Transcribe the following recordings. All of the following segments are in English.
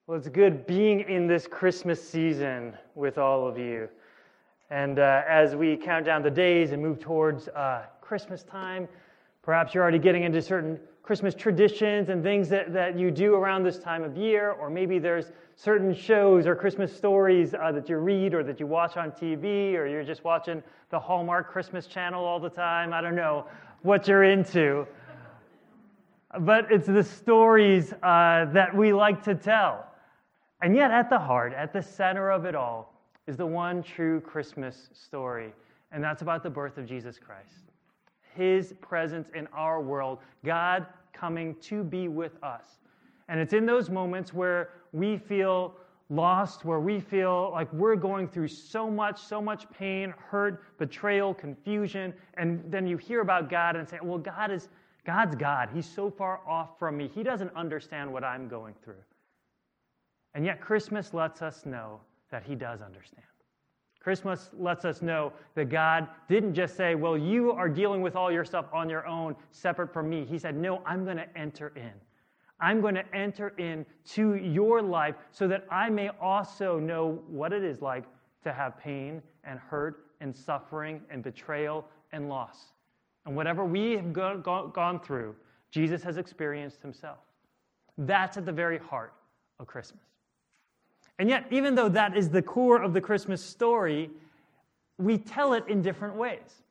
Well, it's good being in this Christmas season with all of you. And as we count down the days and move towards Christmas time, perhaps you're already getting into certain Christmas traditions and things that you do around this time of year, or maybe there's certain shows or Christmas stories that you read or that you watch on TV, or you're just watching the Hallmark Christmas channel all the time. I don't know what you're into. But it's the stories that we like to tell. And yet at the heart, at the center of it all, is the one true Christmas story. And that's about the birth of Jesus Christ. His presence in our world, God coming to be with us. And it's in those moments where we feel lost, where we feel like we're going through so much pain, hurt, betrayal, confusion, and then you hear about God and say, well, God's God. He's so far off from me. He doesn't understand what I'm going through. And yet Christmas lets us know that He does understand. Christmas lets us know that God didn't just say, well, you are dealing with all your stuff on your own, separate from me. He said, no, I'm going to enter in. I'm going to enter into your life so that I may also know what it is like to have pain and hurt and suffering and betrayal and loss. And whatever we have gone through, Jesus has experienced Himself. That's at the very heart of Christmas. And yet, even though that is the core of the Christmas story, we tell it in different ways.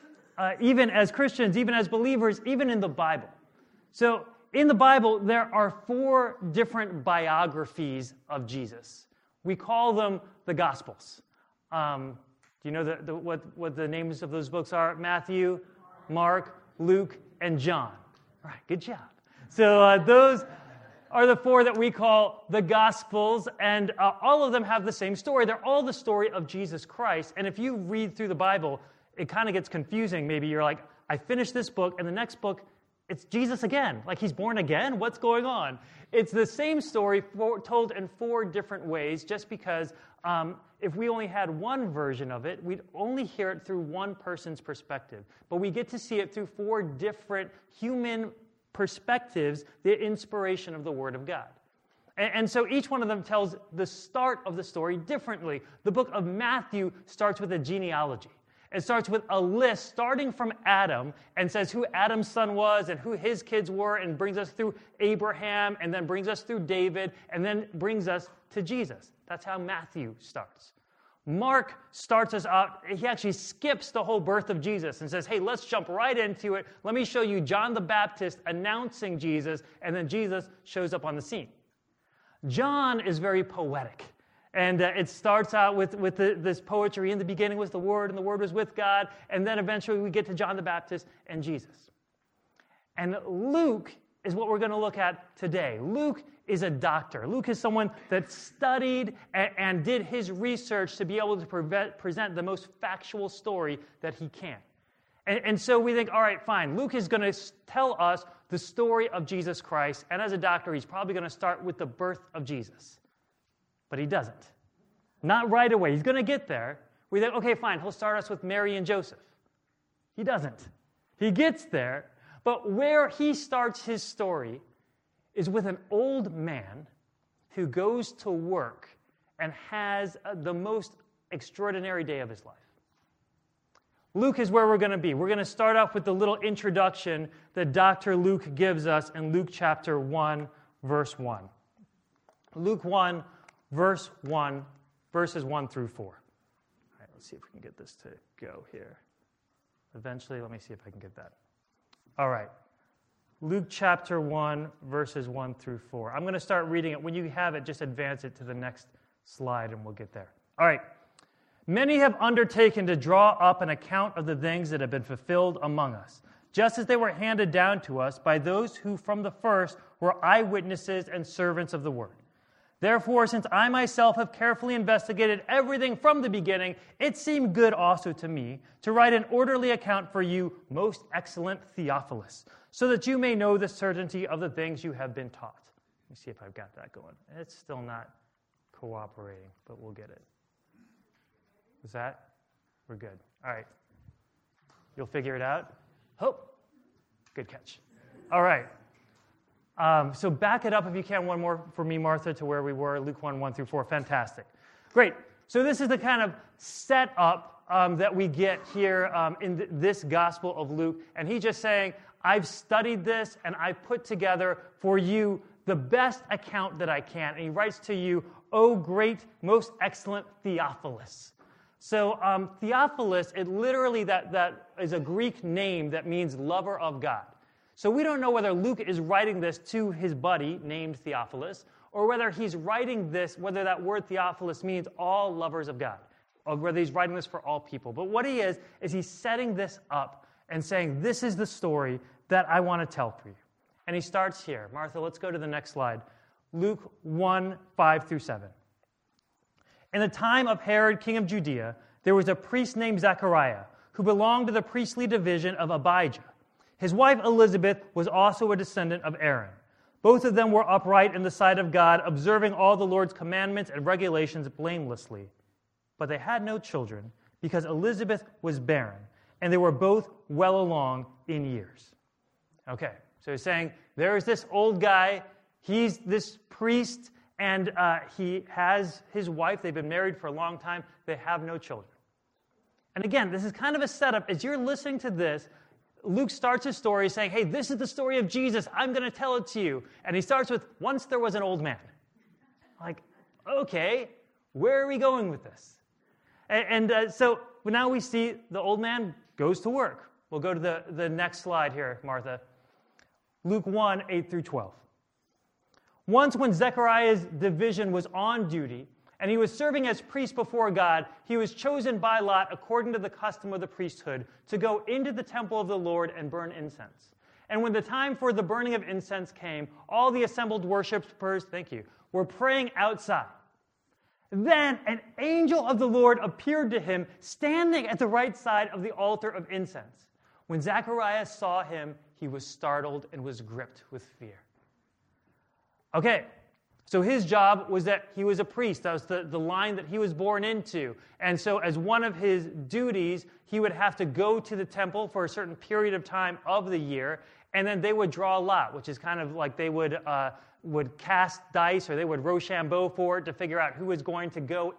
Even as Christians, even as believers, even in the Bible. So, in the Bible, there are 4 different biographies of Jesus. We call them the Gospels. Do you know what the names of those books are? Matthew, Mark, Luke, and John. All right, good job. So those are the 4 that we call the Gospels, and all of them have the same story. They're all the story of Jesus Christ, and if you read through the Bible, it kind of gets confusing. Maybe you're like, I finished this book, and the next book, it's Jesus again. Like, He's born again? What's going on? It's the same story told in 4 different ways, just because if we only had one version of it, we'd only hear it through one person's perspective. But we get to see it through 4 different human perspectives, the inspiration of the Word of God. And so each one of them tells the start of the story differently. The book of Matthew starts with a genealogy. It starts with a list starting from Adam and says who Adam's son was and who his kids were, and brings us through Abraham, and then brings us through David, and then brings us to Jesus. That's how Matthew starts. Mark starts us out. He actually skips the whole birth of Jesus and says, hey, let's jump right into it. Let me show you John the Baptist announcing Jesus, and then Jesus shows up on the scene. John is very poetic. And it starts out with this poetry. In the beginning was the Word, and the Word was with God. And then eventually we get to John the Baptist and Jesus. And Luke is what we're going to look at today. Luke is a doctor. Luke is someone that studied and did his research to be able to present the most factual story that he can. And so we think, all right, fine. Luke is going to tell us the story of Jesus Christ. And as a doctor, he's probably going to start with the birth of Jesus. But he doesn't. Not right away. He's going to get there. We think, okay, fine, he'll start us with Mary and Joseph. He doesn't. He gets there, but where he starts his story is with an old man who goes to work and has the most extraordinary day of his life. Luke is where we're going to be. We're going to start off with the little introduction that Dr. Luke gives us in Luke chapter 1, verse 1. Luke 1, verse 1, verses 1 through 4. All right, let's see if we can get this to go here. Eventually, let me see if I can get that. All right. Luke chapter 1, verses 1 through 4. I'm going to start reading it. When you have it, just advance it to the next slide and we'll get there. All right. Many have undertaken to draw up an account of the things that have been fulfilled among us, just as they were handed down to us by those who from the first were eyewitnesses and servants of the word. Therefore, since I myself have carefully investigated everything from the beginning, it seemed good also to me to write an orderly account for you, most excellent Theophilus, so that you may know the certainty of the things you have been taught. Let me see if I've got that going. It's still not cooperating, but we'll get it. Is that? We're good. All right. You'll figure it out? Hope. Good catch. All right. So back it up if you can, one more for me, Martha, to where we were, Luke 1, 1 through 4. Fantastic. Great. So this is the kind of setup that we get here in this Gospel of Luke. And he's just saying, I've studied this, and I've put together for you the best account that I can. And he writes to you, O great, most excellent Theophilus. So Theophilus, it literally, that is a Greek name that means lover of God. So we don't know whether Luke is writing this to his buddy named Theophilus, or whether he's writing this, whether that word Theophilus means all lovers of God, or whether he's writing this for all people. But what he is he's setting this up and saying, this is the story that I want to tell for you. And he starts here. Martha, let's go to the next slide. Luke 1, 5 through 7. In the time of Herod, king of Judea, there was a priest named Zechariah, who belonged to the priestly division of Abijah. His wife Elizabeth was also a descendant of Aaron. Both of them were upright in the sight of God, observing all the Lord's commandments and regulations blamelessly. But they had no children, because Elizabeth was barren, and they were both well along in years. Okay, so he's saying, there's this old guy, he's this priest, and he has his wife. They've been married for a long time. They have no children. And again, this is kind of a setup. As you're listening to this, Luke starts his story saying, hey, this is the story of Jesus. I'm going to tell it to you. And he starts with, once there was an old man. Like, okay, where are we going with this? And so now we see the old man goes to work. We'll go to the next slide here, Martha. Luke 1, 8 through 12. Once when Zechariah's division was on duty, and he was serving as priest before God, he was chosen by lot, according to the custom of the priesthood, to go into the temple of the Lord and burn incense. And when the time for the burning of incense came, all the assembled worshipers, were praying outside. Then an angel of the Lord appeared to him, standing at the right side of the altar of incense. When Zechariah saw him, he was startled and was gripped with fear. Okay, so his job was that he was a priest. That was the line that he was born into. And so as one of his duties, he would have to go to the temple for a certain period of time of the year, and then they would draw a lot, which is kind of like they would cast dice, or they would Rochambeau for it to figure out who was going to go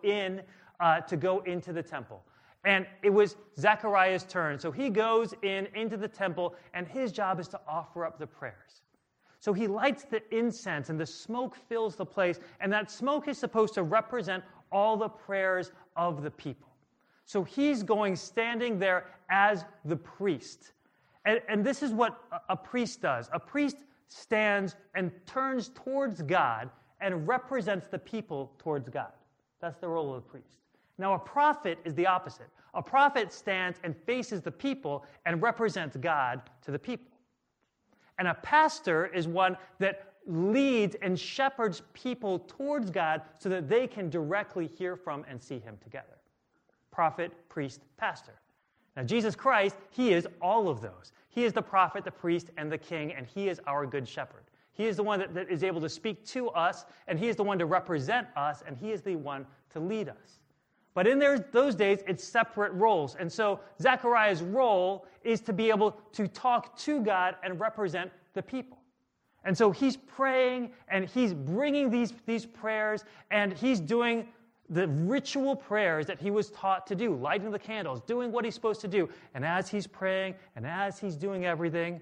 into the temple. And it was Zechariah's turn. So he goes into the temple, and his job is to offer up the prayers. So he lights the incense, and the smoke fills the place, and that smoke is supposed to represent all the prayers of the people. So he's standing there as the priest. And this is what a priest does. A priest stands and turns towards God and represents the people towards God. That's the role of the priest. Now, a prophet is the opposite. A prophet stands and faces the people and represents God to the people. And a pastor is one that leads and shepherds people towards God so that they can directly hear from and see him together. Prophet, priest, pastor. Now, Jesus Christ, he is all of those. He is the prophet, the priest, and the king, and he is our good shepherd. He is the one that is able to speak to us, and he is the one to represent us, and he is the one to lead us. But in those days, it's separate roles. And so Zechariah's role is to be able to talk to God and represent the people. And so he's praying, and he's bringing these prayers, and he's doing the ritual prayers that he was taught to do, lighting the candles, doing what he's supposed to do. And as he's praying, and as he's doing everything,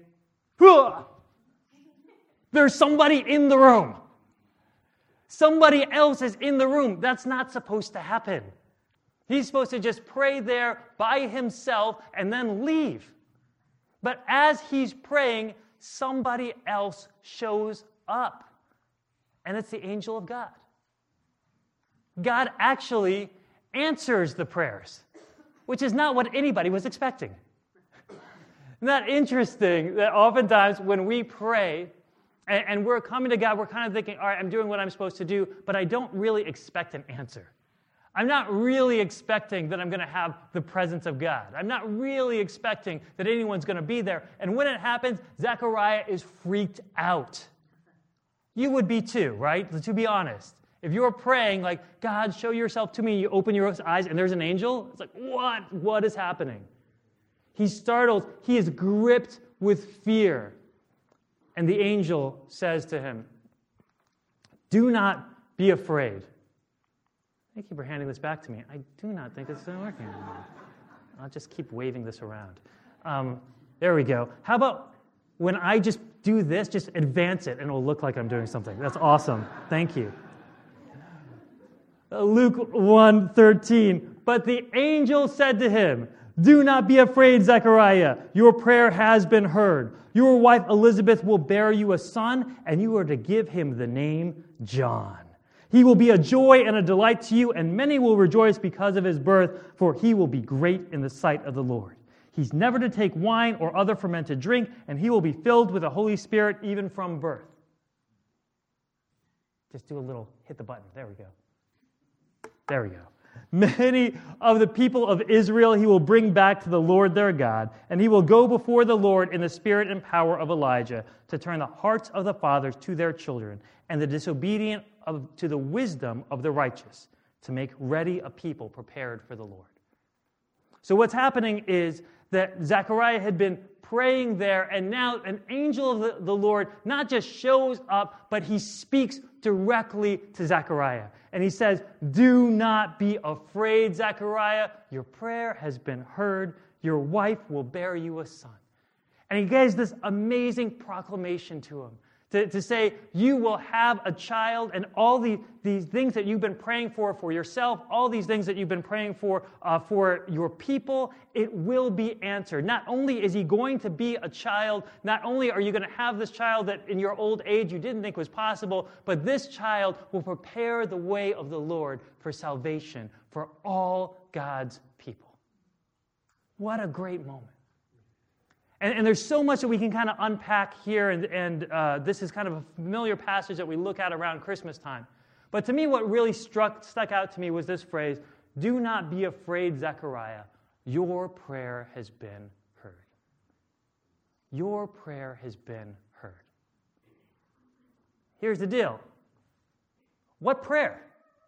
there's somebody in the room. Somebody else is in the room. That's not supposed to happen. He's supposed to just pray there by himself and then leave. But as he's praying, somebody else shows up. And it's the angel of God. God actually answers the prayers, which is not what anybody was expecting. Isn't that interesting that oftentimes when we pray and we're coming to God, we're kind of thinking, all right, I'm doing what I'm supposed to do, but I don't really expect an answer. I'm not really expecting that I'm going to have the presence of God. I'm not really expecting that anyone's going to be there. And when it happens, Zechariah is freaked out. You would be too, right? To be honest. If you're praying like, God, show yourself to me, you open your eyes and there's an angel, it's like, what? What is happening? He's startled. He is gripped with fear. And the angel says to him, "Do not be afraid." Thank you for handing this back to me. I do not think this is working anymore. I'll just keep waving this around. There we go. How about when I just do this, just advance it, and it'll look like I'm doing something. That's awesome. Thank you. Luke 1:13. But the angel said to him, "Do not be afraid, Zechariah. Your prayer has been heard. Your wife Elizabeth will bear you a son, and you are to give him the name John. He will be a joy and a delight to you, and many will rejoice because of his birth, for he will be great in the sight of the Lord. He's never to take wine or other fermented drink, and he will be filled with the Holy Spirit even from birth." Just do a little, hit the button. There we go. There we go. "Many of the people of Israel he will bring back to the Lord their God, and he will go before the Lord in the spirit and power of Elijah to turn the hearts of the fathers to their children and the disobedient to the wisdom of the righteous, to make ready a people prepared for the Lord." So what's happening is that Zechariah had been praying there, and now an angel of the Lord not just shows up, but he speaks directly to Zechariah. And he says, "Do not be afraid, Zechariah. Your prayer has been heard. Your wife will bear you a son." And he gives this amazing proclamation to him, to say, you will have a child, and all these things that you've been praying for yourself, all these things that you've been praying for your people, it will be answered. Not only is he going to be a child, not only are you going to have this child that in your old age you didn't think was possible, but this child will prepare the way of the Lord for salvation for all God's people. What a great moment. And there's so much that we can kind of unpack here, and this is kind of a familiar passage that we look at around Christmas time. But to me, what really stuck out to me was this phrase, "Do not be afraid, Zechariah. Your prayer has been heard." Your prayer has been heard. Here's the deal. What prayer?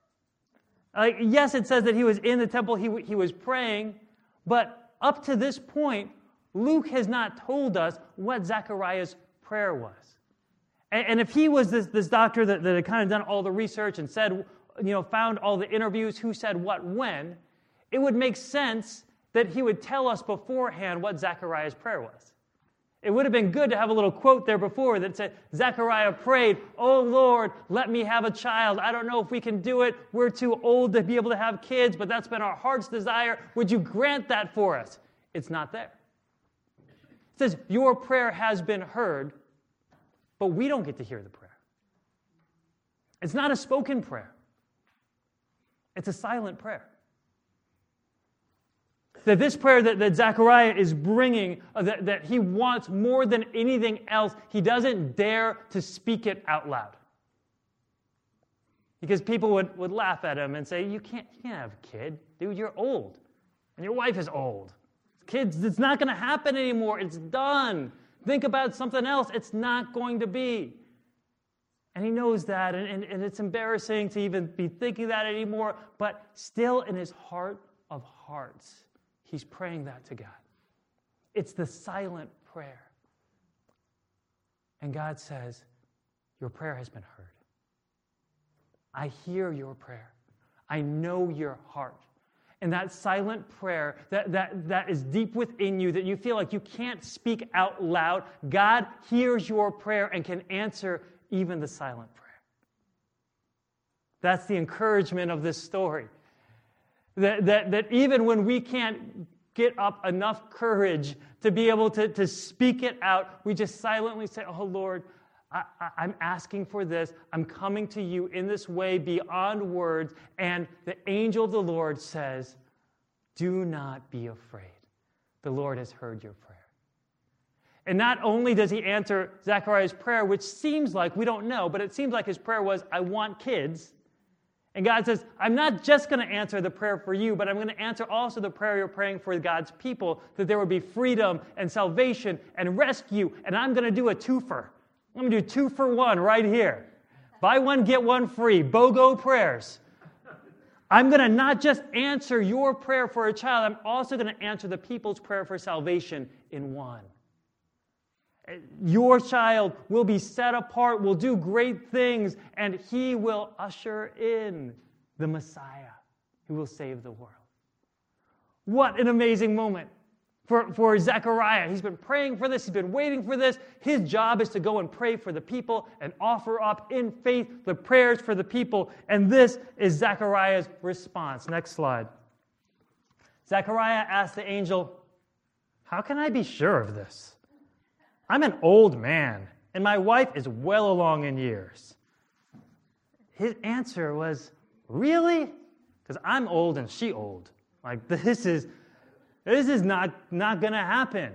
Yes, it says that he was in the temple, he was praying, but up to this point, Luke has not told us what Zechariah's prayer was. And if he was this doctor that had kind of done all the research and said, found all the interviews, who said what when, it would make sense that he would tell us beforehand what Zechariah's prayer was. It would have been good to have a little quote there before that said, Zechariah prayed, "Oh Lord, let me have a child. I don't know if we can do it. We're too old to be able to have kids, but that's been our heart's desire. Would you grant that for us?" It's not there. It says, your prayer has been heard, but we don't get to hear the prayer. It's not a spoken prayer. It's a silent prayer. That this prayer that Zechariah is bringing, that he wants more than anything else, he doesn't dare to speak it out loud. Because people would laugh at him and say, you can't have a kid. Dude, you're old. And your wife is old. Kids, it's not going to happen anymore. It's done. Think about something else. It's not going to be. And he knows that, and it's embarrassing to even be thinking that anymore, but still in his heart of hearts, he's praying that to God. It's the silent prayer. And God says, your prayer has been heard. I hear your prayer. I know your heart. And that silent prayer that is deep within you, that you feel like you can't speak out loud, God hears your prayer and can answer even the silent prayer. That's the encouragement of this story. That even when we can't get up enough courage to be able to speak it out, we just silently say, oh Lord, I'm asking for this. I'm coming to you in this way beyond words. And the angel of the Lord says, do not be afraid. The Lord has heard your prayer. And not only does he answer Zechariah's prayer, which seems like, we don't know, but it seems like his prayer was, I want kids. And God says, I'm not just going to answer the prayer for you, but I'm going to answer also the prayer you're praying for God's people, that there would be freedom and salvation and rescue. And I'm going to do a twofer. I'm going to do 2 for 1 right here. Buy one, get one free. BOGO prayers. I'm going to not just answer your prayer for a child, I'm also going to answer the people's prayer for salvation in one. Your child will be set apart, will do great things, and he will usher in the Messiah who will save the world. What an amazing moment for Zechariah. He's been praying for this. He's been waiting for this. His job is to go and pray for the people and offer up in faith the prayers for the people. And this is Zechariah's response. Next slide. Zechariah asked the angel, "How can I be sure of this? I'm an old man, and my wife is well along in years." His answer was, "Really? Because I'm old and she old. Like, this is not going to happen."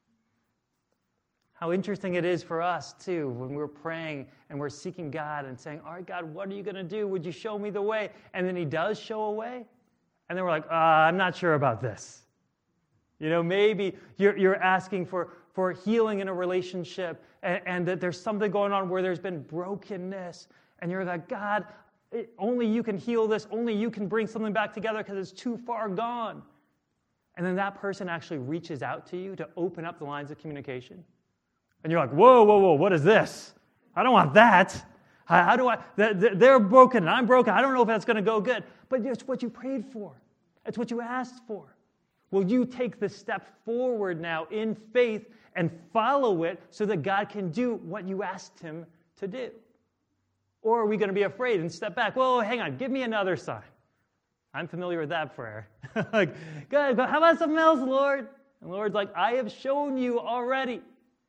How interesting it is for us, too, when we're praying and we're seeking God and saying, "All right, God, what are you going to do? Would you show me the way?" And then he does show a way. And then we're like, "I'm not sure about this." Maybe you're asking for healing in a relationship and that there's something going on where there's been brokenness. And you're like, "God, only you can heal this. Only you can bring something back together because it's too far gone." And then that person actually reaches out to you to open up the lines of communication. And you're like, whoa, what is this? I don't want that. How do I? They're broken and I'm broken. I don't know if that's going to go good. But it's what you prayed for. It's what you asked for. Will you take the step forward now in faith and follow it so that God can do what you asked him to do? Or are we going to be afraid and step back? Whoa, hang on, give me another sign. I'm familiar with that prayer. Like, God, how about something else, Lord? And the Lord's like, "I have shown you already."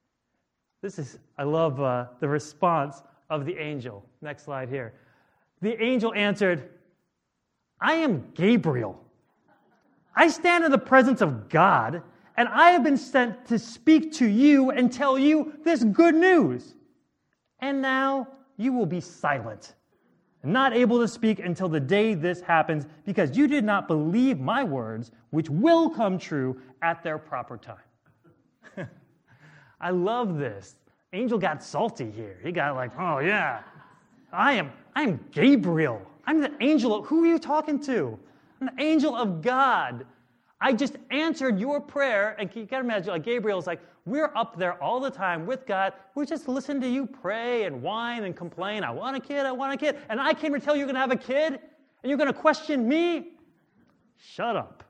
I love the response of the angel. Next slide here. The angel answered, "I am Gabriel. I stand in the presence of God, and I have been sent to speak to you and tell you this good news. And now you will be silent, not able to speak until the day this happens, because you did not believe my words, which will come true at their proper time." I love this. Angel got salty here. He got like, "Oh yeah, I'm Gabriel. I'm the angel of," who are you talking to? "I'm the angel of God. I just answered your prayer." And you can imagine, like, Gabriel's like, we're up there all the time with God. We just listen to you pray and whine and complain. "I want a kid, I want a kid." And I came to tell you you're going to have a kid? And you're going to question me? Shut up.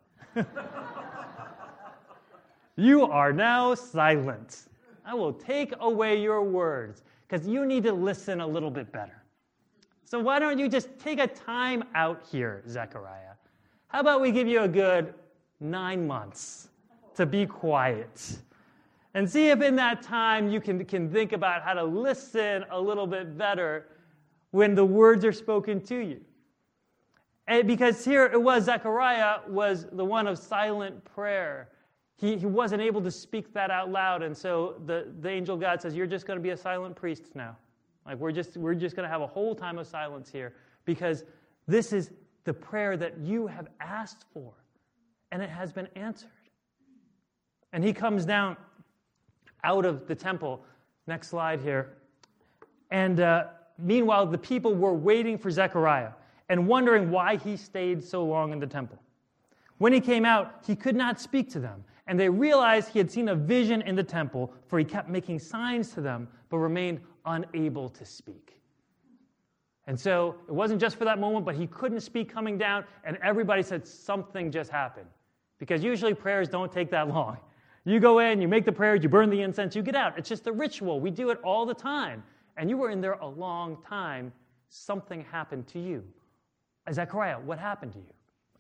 You are now silent. I will take away your words because you need to listen a little bit better. So why don't you just take a time out here, Zechariah? How about we give you a good 9 months to be quiet and see if in that time you can think about how to listen a little bit better when the words are spoken to you. And because here it was, Zechariah was the one of silent prayer. He wasn't able to speak that out loud, and so the angel God says, "You're just going to be a silent priest now. Like, we're just going to have a whole time of silence here because this is the prayer that you have asked for, and it has been answered." And he comes down out of the temple. Next slide here. And meanwhile, the people were waiting for Zechariah and wondering why he stayed so long in the temple. When he came out, he could not speak to them, and they realized he had seen a vision in the temple, for he kept making signs to them, but remained unable to speak. And so it wasn't just for that moment, but he couldn't speak coming down, and everybody said something just happened. Because usually prayers don't take that long. You go in, you make the prayers, you burn the incense, you get out. It's just a ritual. We do it all the time. And you were in there a long time. Something happened to you. Zechariah, what happened to you?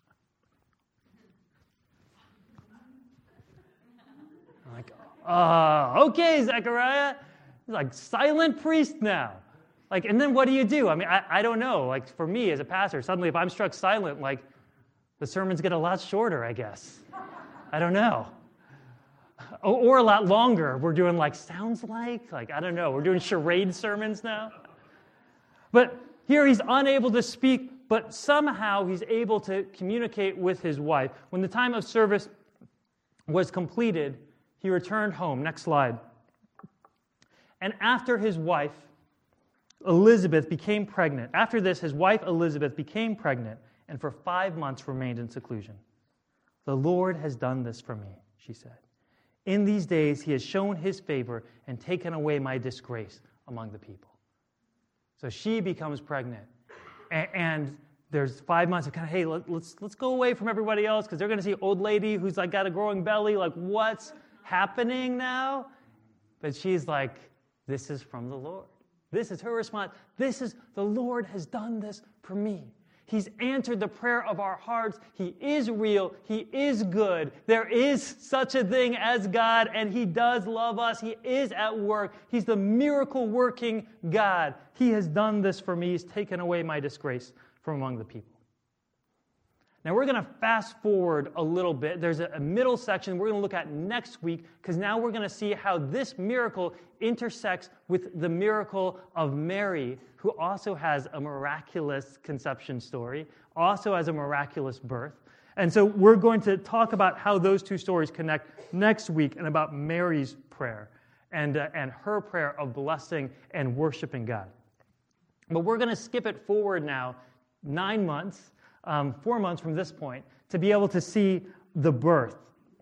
I'm like, okay, Zechariah. He's like, silent priest now. Like, and then what do? I mean, I don't know. Like, for me as a pastor, suddenly if I'm struck silent, like, the sermons get a lot shorter, I guess. I don't know. Or a lot longer. We're doing sounds like, I don't know. We're doing charade sermons now. But here he's unable to speak, but somehow he's able to communicate with his wife. When the time of service was completed, he returned home. Next slide. And after his wife, Elizabeth, became pregnant. After this, his wife Elizabeth became pregnant and for 5 months remained in seclusion. "The Lord has done this for me," she said. In these days he has shown his favor and taken away my disgrace among the people. So she becomes pregnant. And there's 5 months of kind of, hey, let's go away from everybody else because they're going to see old lady who's like got a growing belly. Like, what's happening now? But she's like, this is from the Lord. This is her response. The Lord has done this for me. He's answered the prayer of our hearts. He is real. He is good. There is such a thing as God, and He does love us. He is at work. He's the miracle-working God. He has done this for me. He's taken away my disgrace from among the people. Now we're going to fast forward a little bit. There's a middle section we're going to look at next week because now we're going to see how this miracle intersects with the miracle of Mary, who also has a miraculous conception story, also has a miraculous birth. And so we're going to talk about how those two stories connect next week and about Mary's prayer and her prayer of blessing and worshiping God. But we're going to skip it forward now 9 months. 4 months from this point, to be able to see the birth.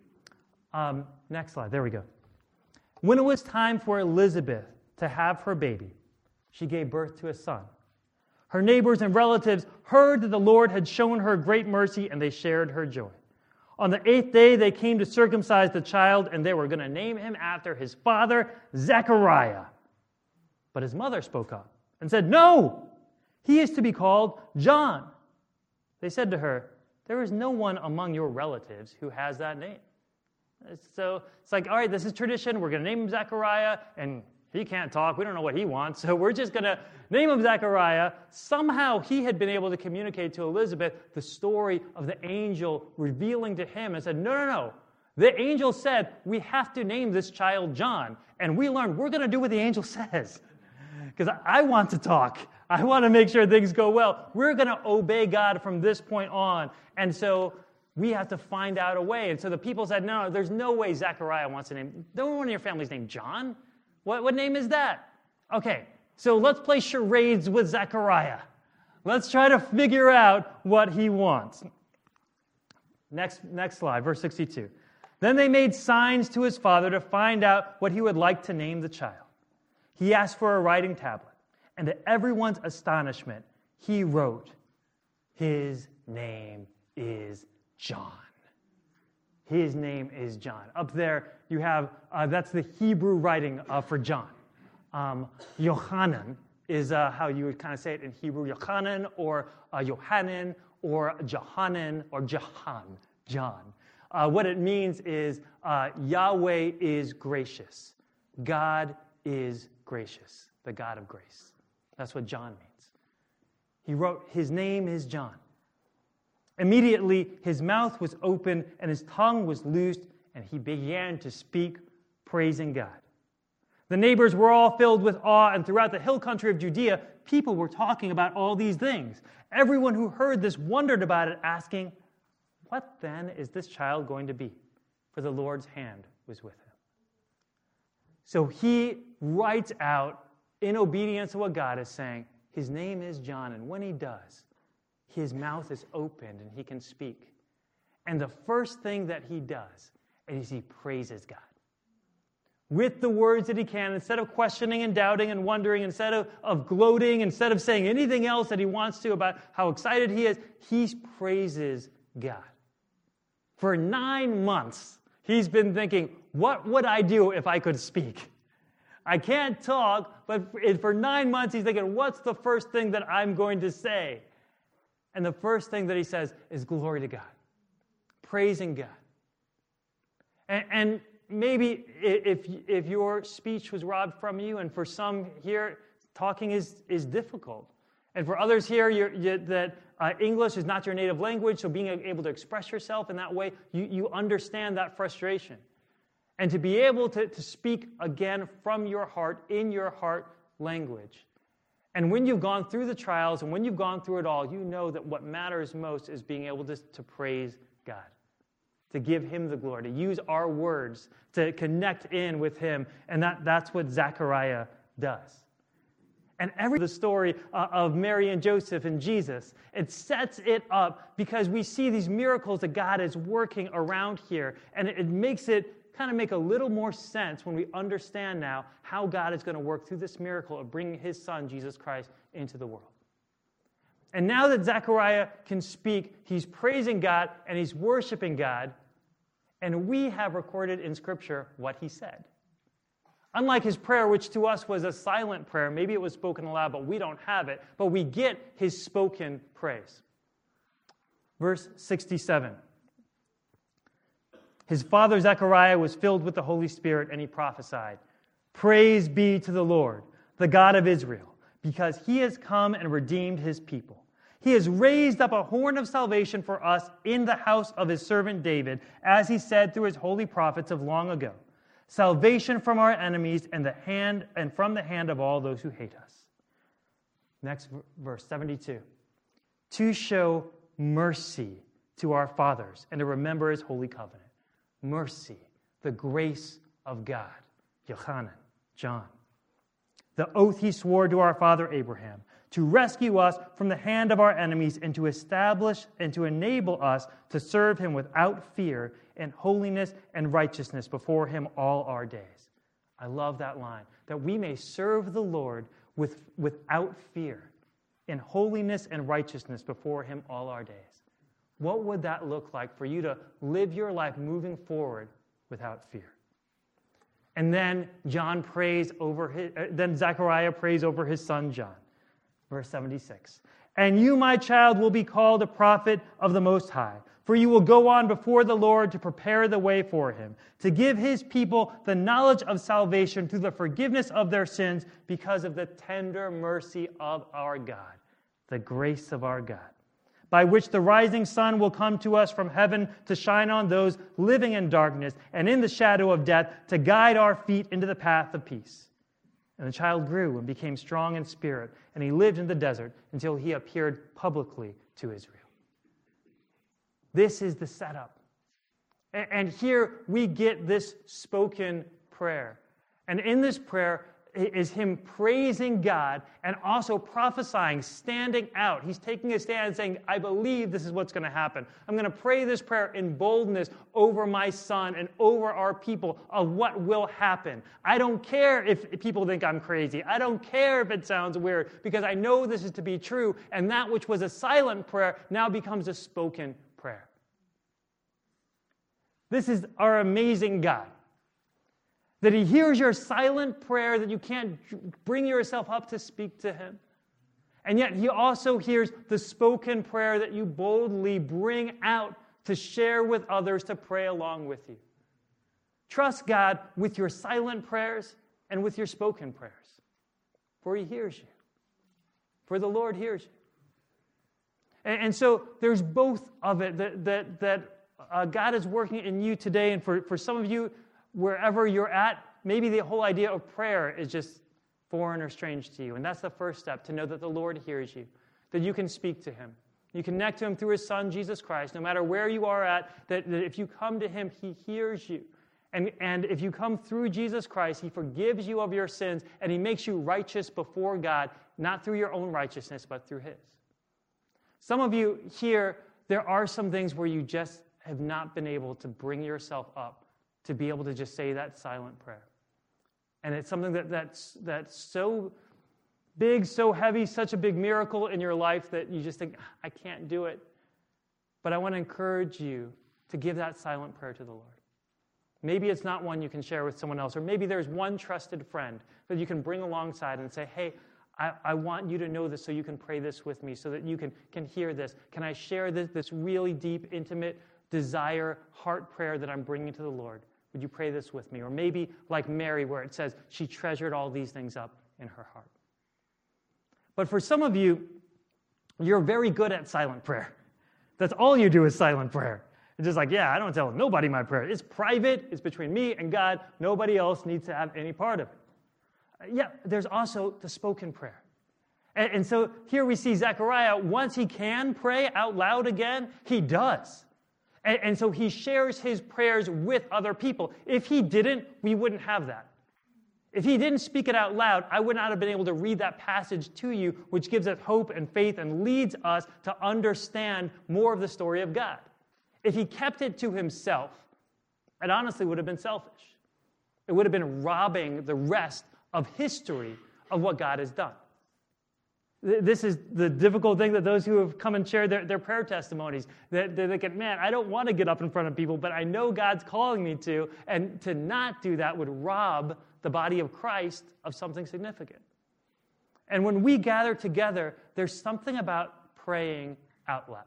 Next slide, there we go. When it was time for Elizabeth to have her baby, she gave birth to a son. Her neighbors and relatives heard that the Lord had shown her great mercy, and they shared her joy. On the 8th day, they came to circumcise the child, and they were going to name him after his father, Zechariah. But his mother spoke up and said, "No, he is to be called John." They said to her, "There is no one among your relatives who has that name." So it's like, all right, this is tradition. We're going to name him Zechariah, and he can't talk. We don't know what he wants, so we're just going to name him Zechariah. Somehow he had been able to communicate to Elizabeth the story of the angel revealing to him and said, no. The angel said, we have to name this child John. And we learned we're going to do what the angel says because I want to talk. I want to make sure things go well. We're going to obey God from this point on. And so we have to find out a way. And so the people said, no, there's no way Zechariah wants to name. No one in your family's named John. What name is that? Okay, so let's play charades with Zechariah. Let's try to figure out what he wants. Next slide, verse 62. Then they made signs to his father to find out what he would like to name the child. He asked for a writing tablet. And to everyone's astonishment, he wrote, "His name is John." His name is John. Up there, you have, that's the Hebrew writing for John. Yohanan is how you would kind of say it in Hebrew. Yochanan or Yohanan or Johanan or Jahan, John. What it means is Yahweh is gracious. God is gracious, the God of grace. That's what John means. He wrote, "His name is John." Immediately, his mouth was open and his tongue was loosed, and he began to speak, praising God. The neighbors were all filled with awe, and throughout the hill country of Judea, people were talking about all these things. Everyone who heard this wondered about it, asking, "What then is this child going to be?" For the Lord's hand was with him. So he writes out, in obedience to what God is saying, his name is John, and when he does, his mouth is opened and he can speak. And the first thing that he does is he praises God. With the words that he can, instead of questioning and doubting and wondering, instead of gloating, instead of saying anything else that he wants to about how excited he is, he praises God. For 9 months, he's been thinking, what would I do if I could speak? I can't talk, but for 9 months he's thinking, what's the first thing that I'm going to say? And the first thing that he says is glory to God, praising God. And maybe if your speech was robbed from you, and for some here, talking is difficult. And for others here, English is not your native language, so being able to express yourself in that way, you understand that frustration. And to be able to speak again from your heart, in your heart language. And when you've gone through the trials and when you've gone through it all, you know that what matters most is being able to praise God, to give him the glory, to use our words to connect in with him. And that's what Zechariah does. And the story of Mary and Joseph and Jesus, it sets it up because we see these miracles that God is working around here. And it makes it kind of make a little more sense when we understand now how God is going to work through this miracle of bringing his son, Jesus Christ, into the world. And now that Zechariah can speak, he's praising God and he's worshiping God, and we have recorded in Scripture what he said. Unlike his prayer, which to us was a silent prayer, maybe it was spoken aloud, but we don't have it, but we get his spoken praise. Verse 67. His father Zechariah was filled with the Holy Spirit, and he prophesied, "Praise be to the Lord, the God of Israel, because he has come and redeemed his people. He has raised up a horn of salvation for us in the house of his servant David, as he said through his holy prophets of long ago, salvation from our enemies and from the hand of all those who hate us." Next verse, 72. "To show mercy to our fathers and to remember his holy covenant." Mercy, the grace of God. Yochanan, John. "The oath he swore to our father Abraham, to rescue us from the hand of our enemies and to establish and to enable us to serve him without fear in holiness and righteousness before him all our days." I love that line, that we may serve the Lord without fear in holiness and righteousness before him all our days. What would that look like for you to live your life moving forward without fear? And then then Zechariah prays over his son John. Verse 76. "And you, my child, will be called a prophet of the Most High, for you will go on before the Lord to prepare the way for him, to give his people the knowledge of salvation through the forgiveness of their sins because of the tender mercy of our God," the grace of our God, "by which the rising sun will come to us from heaven to shine on those living in darkness and in the shadow of death, to guide our feet into the path of peace." And the child grew and became strong in spirit, and he lived in the desert until he appeared publicly to Israel. This is the setup. And here we get this spoken prayer. And in this prayer is him praising God and also prophesying, standing out. He's taking a stand and saying, "I believe this is what's going to happen. I'm going to pray this prayer in boldness over my son and over our people of what will happen. I don't care if people think I'm crazy. I don't care if it sounds weird, because I know this is to be true, and that which was a silent prayer now becomes a spoken prayer." This is our amazing God, that he hears your silent prayer that you can't bring yourself up to speak to him. And yet he also hears the spoken prayer that you boldly bring out to share with others, to pray along with you. Trust God with your silent prayers and with your spoken prayers, for he hears you. For the Lord hears you. And so there's both of it, that God is working in you today, and for some of you, wherever you're at, maybe the whole idea of prayer is just foreign or strange to you. And that's the first step, to know that the Lord hears you, that you can speak to him. You connect to him through his son, Jesus Christ. No matter where you are at, that if you come to him, he hears you. And if you come through Jesus Christ, he forgives you of your sins, and he makes you righteous before God, not through your own righteousness, but through his. Some of you here, there are some things where you just have not been able to bring yourself up to be able to just say that silent prayer. And it's something that's so big, so heavy, such a big miracle in your life that you just think, "I can't do it." But I want to encourage you to give that silent prayer to the Lord. Maybe it's not one you can share with someone else, or maybe there's one trusted friend that you can bring alongside and say, "Hey, I want you to know this so you can pray this with me, so that you can hear this. Can I share this really deep, intimate desire, heart prayer that I'm bringing to the Lord? Would you pray this with me?" Or maybe like Mary, where it says she treasured all these things up in her heart. But for some of you, you're very good at silent prayer. That's all you do is silent prayer. It's just like, I don't tell nobody my prayer. It's private. It's between me and God. Nobody else needs to have any part of it. There's also the spoken prayer. And so here we see Zechariah, once he can pray out loud again, he does. And so he shares his prayers with other people. If he didn't, we wouldn't have that. If he didn't speak it out loud, I would not have been able to read that passage to you, which gives us hope and faith and leads us to understand more of the story of God. If he kept it to himself, It honestly would have been selfish. It would have been robbing the rest of history of what God has done. This is the difficult thing that those who have come and shared their prayer testimonies, that they think, man, I don't want to get up in front of people, but I know God's calling me to, and to not do that would rob the body of Christ of something significant. And when we gather together, there's something about praying out loud.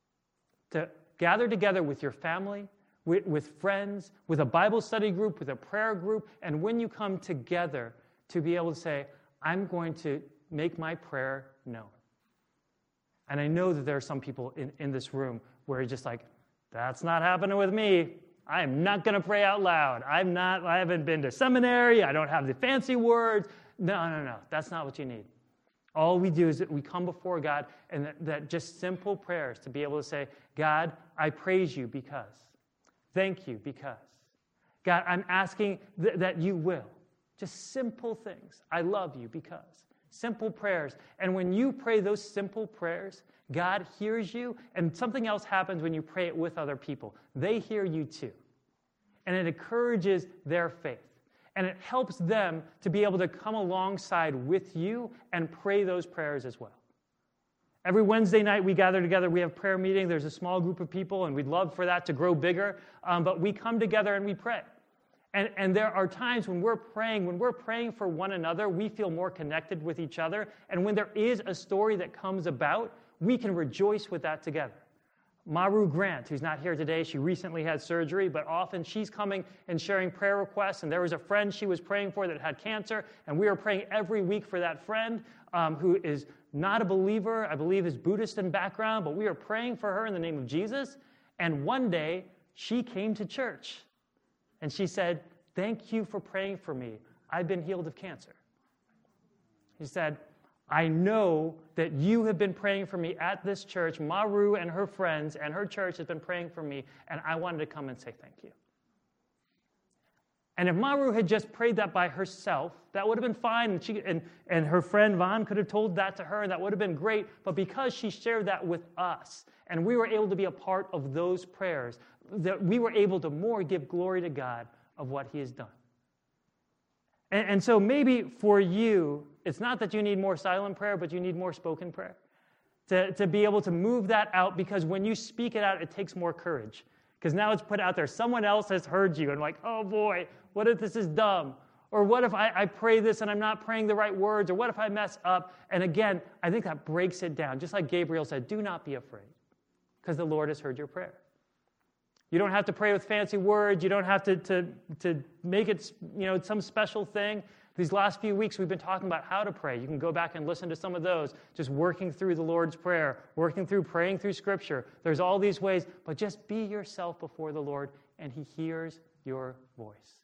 To gather together with your family, with friends, with a Bible study group, with a prayer group, and when you come together, to be able to say, I'm going to make my prayer known. And I know that there are some people in this room where you're just like, that's not happening with me. I am not going to pray out loud. I haven't been to seminary. I don't have the fancy words. No. That's not what you need. All we do is that we come before God, and that just simple prayers to be able to say, God, I praise you because. Thank you because. God, I'm asking that you will. Just simple things. I love you because. Simple prayers. And when you pray those simple prayers, God hears you, and something else happens when you pray it with other people. They hear you too. And it encourages their faith. And it helps them to be able to come alongside with you and pray those prayers as well. Every Wednesday night we gather together, we have prayer meeting. There's a small group of people, and we'd love for that to grow bigger. But we come together and we pray. And there are times when we're praying for one another, we feel more connected with each other. And when there is a story that comes about, we can rejoice with that together. Maru Grant, who's not here today, she recently had surgery, but often she's coming and sharing prayer requests. And there was a friend she was praying for that had cancer, and we were praying every week for that friend who is not a believer, I believe is Buddhist in background, but we were praying for her in the name of Jesus. And one day, she came to church. And she said, thank you for praying for me. I've been healed of cancer. He said, I know that you have been praying for me at this church. Maru and her friends and her church has been praying for me, and I wanted to come and say thank you. And if Maru had just prayed that by herself, that would have been fine, and her friend Vaughn could have told that to her, and that would have been great. But because she shared that with us, and we were able to be a part of those prayers, that we were able to more give glory to God of what he has done. And so maybe for you, it's not that you need more silent prayer, but you need more spoken prayer. To be able to move that out, because when you speak it out, it takes more courage. Because now it's put out there. Someone else has heard you and like, oh boy, what if this is dumb? Or what if I pray this and I'm not praying the right words? Or what if I mess up? And again, I think that breaks it down. Just like Gabriel said, do not be afraid, because the Lord has heard your prayer. You don't have to pray with fancy words. You don't have to make it, some special thing. These last few weeks, we've been talking about how to pray. You can go back and listen to some of those, just working through the Lord's Prayer, working through praying through Scripture. There's all these ways, but just be yourself before the Lord, and he hears your voice.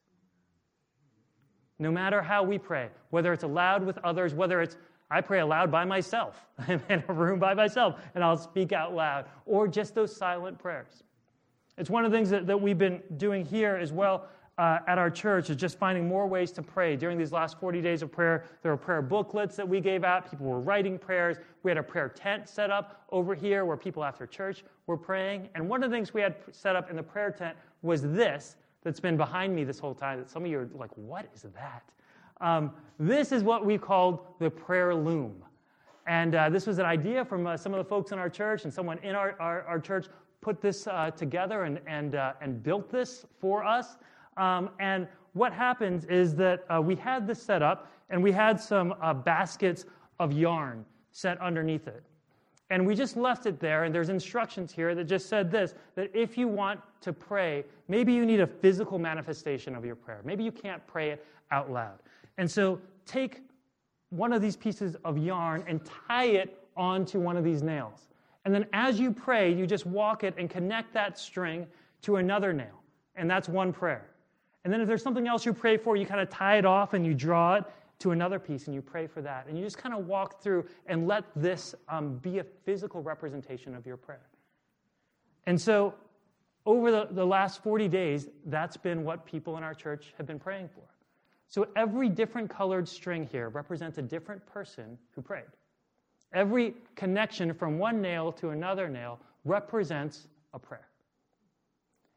No matter how we pray, whether it's aloud with others, whether it's I pray aloud by myself, I'm in a room by myself, and I'll speak out loud, or just those silent prayers. It's one of the things that we've been doing here as well at our church, is just finding more ways to pray. During these last 40 days of prayer, there were prayer booklets that we gave out. People were writing prayers. We had a prayer tent set up over here where people after church were praying. And one of the things we had set up in the prayer tent was this that's been behind me this whole time, that some of you are like, what is that? This is what we called the prayer loom. And this was an idea from some of the folks in our church, and someone in our church put this together and built this for us. And what happens is that we had this set up, and we had some baskets of yarn set underneath it. And we just left it there, and there's instructions here that just said this, that if you want to pray, maybe you need a physical manifestation of your prayer. Maybe you can't pray it out loud. And so take one of these pieces of yarn and tie it onto one of these nails. And then as you pray, you just walk it and connect that string to another nail. And that's one prayer. And then if there's something else you pray for, you kind of tie it off and you draw it to another piece and you pray for that. And you just kind of walk through and let this be a physical representation of your prayer. And so over the last 40 days, that's been what people in our church have been praying for. So every different colored string here represents a different person who prayed. Every connection from one nail to another nail represents a prayer.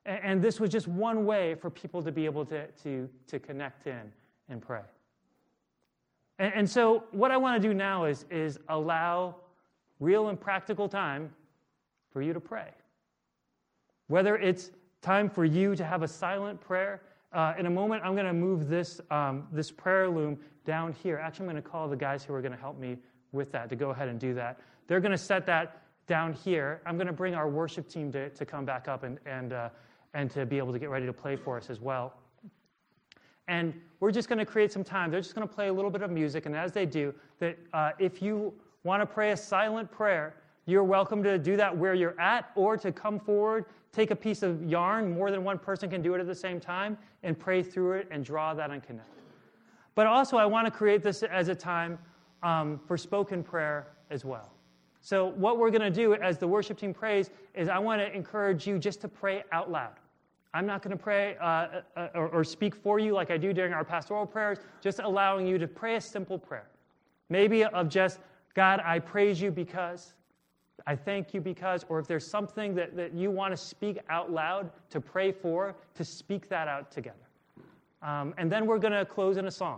And this was just one way for people to be able to connect in and pray. And so what I want to do now is allow real and practical time for you to pray. Whether it's time for you to have a silent prayer. In a moment, I'm going to move this prayer loom down here. Actually, I'm going to call the guys who are going to help me with that to go ahead and do that. They're going to set that down here. I'm going to bring our worship team to come back up and to be able to get ready to play for us as well. And we're just going to create some time. They're just going to play a little bit of music, and as they do, that if you want to pray a silent prayer, you're welcome to do that where you're at, or to come forward, take a piece of yarn, more than one person can do it at the same time, and pray through it and draw that and connect. But also, I want to create this as a time for spoken prayer as well. So what we're going to do as the worship team prays is I want to encourage you just to pray out loud. I'm not going to pray or speak for you like I do during our pastoral prayers, just allowing you to pray a simple prayer. Maybe of just, God, I praise you because, I thank you because, or if there's something that you want to speak out loud, to pray for, to speak that out together. And then we're going to close in a song.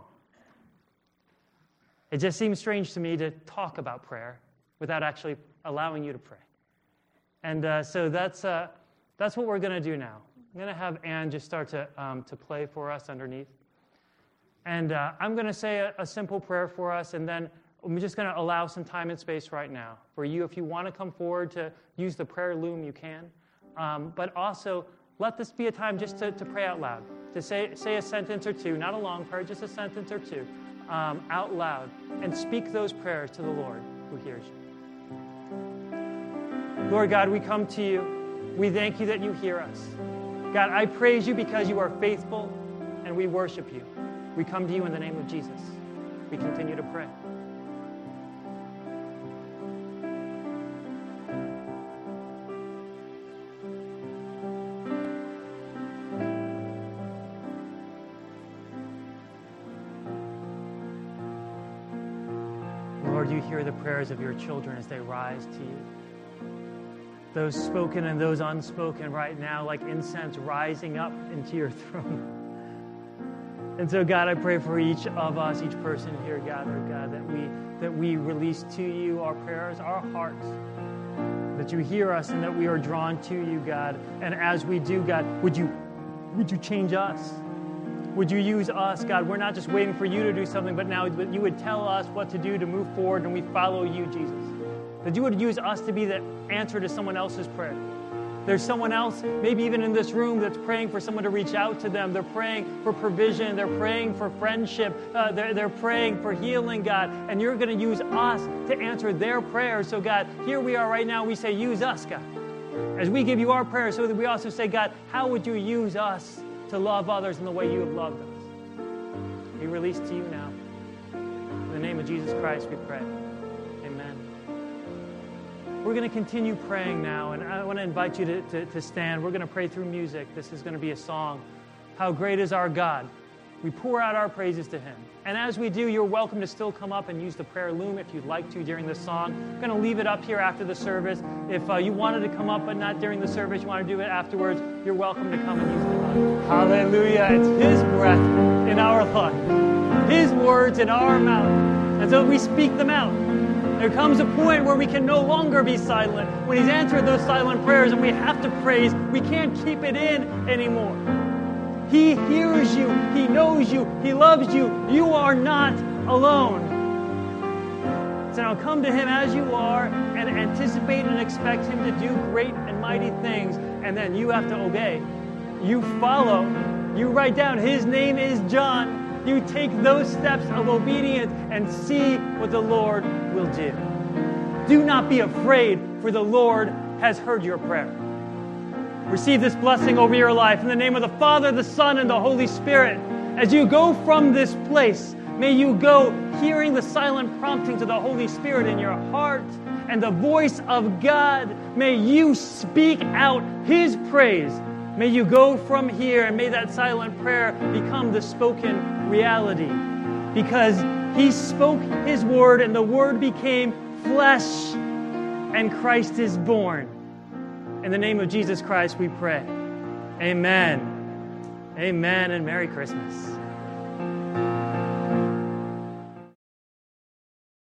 It just seems strange to me to talk about prayer without actually allowing you to pray. And so that's what we're going to do now. I'm going to have Ann just start to play for us underneath. And I'm going to say a simple prayer for us, and then I'm just going to allow some time and space right now for you. If you want to come forward to use the prayer loom, you can. But also, let this be a time just to pray out loud, to say a sentence or two, not a long prayer, just a sentence or two, out loud, and speak those prayers to the Lord who hears you. Lord God, we come to you. We thank you that you hear us. God, I praise you because you are faithful, and we worship you. We come to you in the name of Jesus. We continue to pray. Lord, you hear the prayers of your children as they rise to you. Those spoken and those unspoken right now, like incense rising up into your throne. And so, God, I pray for each of us, each person here gathered, God, that we release to you our prayers, our hearts, that you hear us and that we are drawn to you, God. And as we do, God, would you change us? Would you use us, God? We're not just waiting for you to do something, but now you would tell us what to do to move forward, and we follow you, Jesus. That you would use us to be the answer to someone else's prayer. There's someone else, maybe even in this room, that's praying for someone to reach out to them. They're praying for provision. They're praying for friendship. They're praying for healing, God. And you're going to use us to answer their prayers. So, God, here we are right now. We say, use us, God. As we give you our prayers, so that we also say, God, how would you use us to love others in the way you have loved us? We release to you now. In the name of Jesus Christ, we pray. Amen. We're going to continue praying now, and I want to invite you to stand. We're going to pray through music. This is going to be a song. How great is our God. We pour out our praises to him. And as we do, you're welcome to still come up and use the prayer loom if you'd like to during this song. I'm going to leave it up here after the service. If you wanted to come up but not during the service, you want to do it afterwards, you're welcome to come and use the Hallelujah. It's his breath in our life, his words in our mouth. And so we speak them out. There comes a point where we can no longer be silent. When he's answered those silent prayers and we have to praise, we can't keep it in anymore. He hears you. He knows you. He loves you. You are not alone. So now come to him as you are and anticipate and expect him to do great and mighty things. And then you have to obey. You follow. You write down, his name is John. You take those steps of obedience and see what the Lord will do. Do not be afraid, for the Lord has heard your prayer. Receive this blessing over your life in the name of the Father, the Son, and the Holy Spirit. As you go from this place, may you go hearing the silent promptings of the Holy Spirit in your heart and the voice of God. May you speak out his praise. May you go from here, and may that silent prayer become the spoken reality. Because he spoke his word, and the word became flesh, and Christ is born. In the name of Jesus Christ, we pray. Amen. Amen, and Merry Christmas.